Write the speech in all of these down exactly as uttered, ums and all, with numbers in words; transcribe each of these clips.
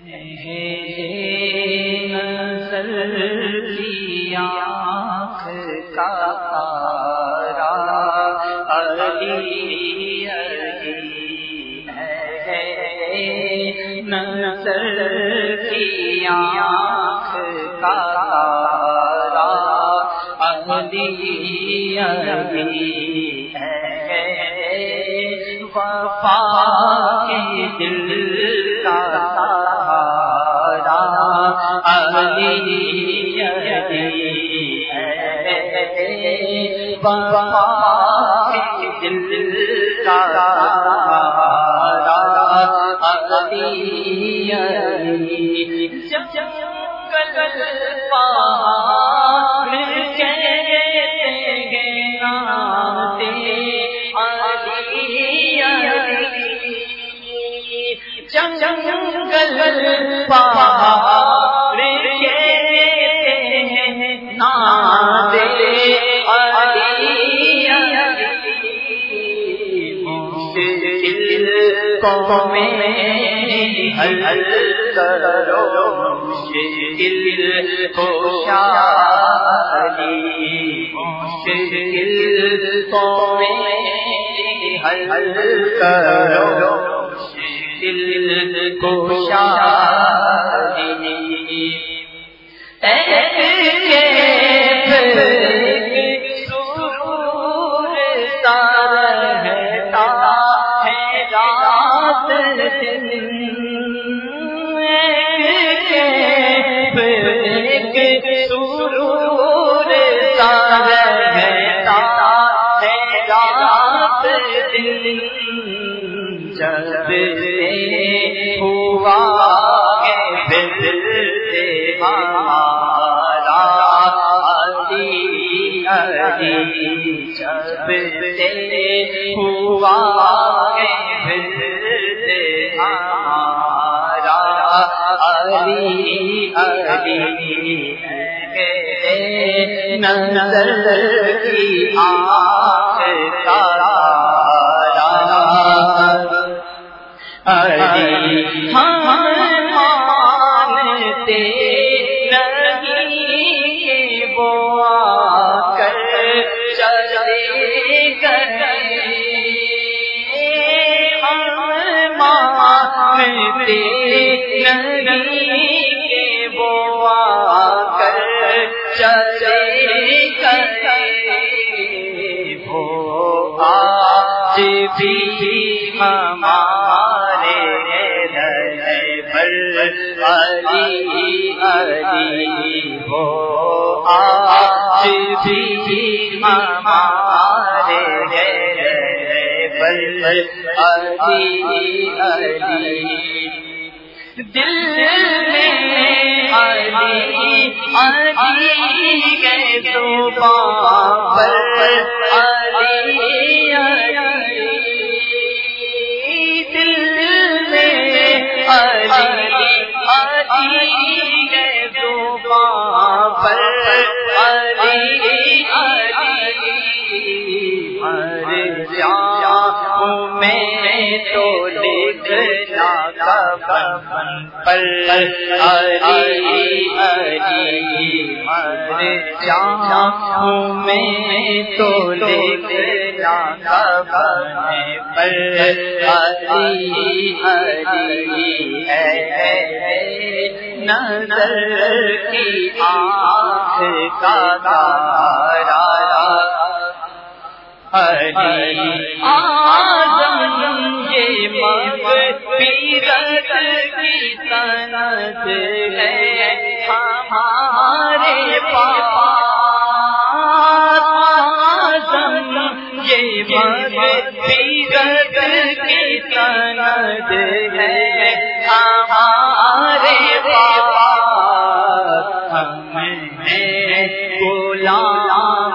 نظر کی آنکھ کا تارا علی علی ہے، نظر کی آنکھ کا تارا علی علی ہے، وفا کے دل کا سہارا علی علی ہے، وفا کے دل کا سہارا علی علی، جنگل پہاڑ کہتے ہیں ناتے جنگل پہاڑ کہتے ہیں ناتے علی علی، مشکل قومیں حل کرو، مشکل کشا علی، مشکل قومیں حل کرو، دل کشا علی، ایک سرور سا رہتا ہے رات دن، ایک سرور سا رہتا ہے رات دن، جب ہوا ہے دل سے ہمارا علی علی، جب ہوا ہے دل سے ہمارا علی علی ہے، نظر کی آنکھ کا علی، ہم مانتے نہیں وہ آ کر چلے گئے، ہم مانتے نہیں وہ آ کر چلے گئے، وہ آج بھی ہمارے علی علی، وہ آج بھی ہمارے علی علی، دل میں علی علی کے زبان پر علی علی، دل میں علی علی کے زبان پر علی علی، مر جاؤں میں تو لکھنا کفن پر علی علی، مر جاؤں میں تو لکھنا کفن پر علی علی ہے، نظر کی آنکھ کا تارا علی، آدم یہ مغفرت کی سند ہے ہمارے پاس، آدم یہ مغفرت کی سند ہے ہمارے پاس، ہم ہیں غلام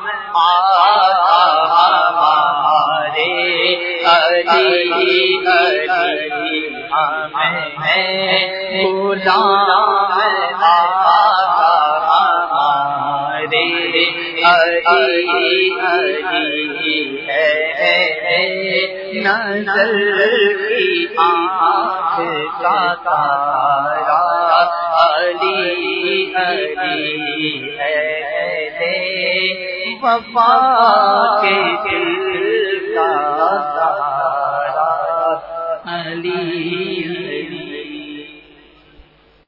علی علی، ہم ہیں غلام آقا ہمارے علی علی ہے نظر کی آنکھ کا تارا، علی علی ہے وفا کے دل کا تارا، علی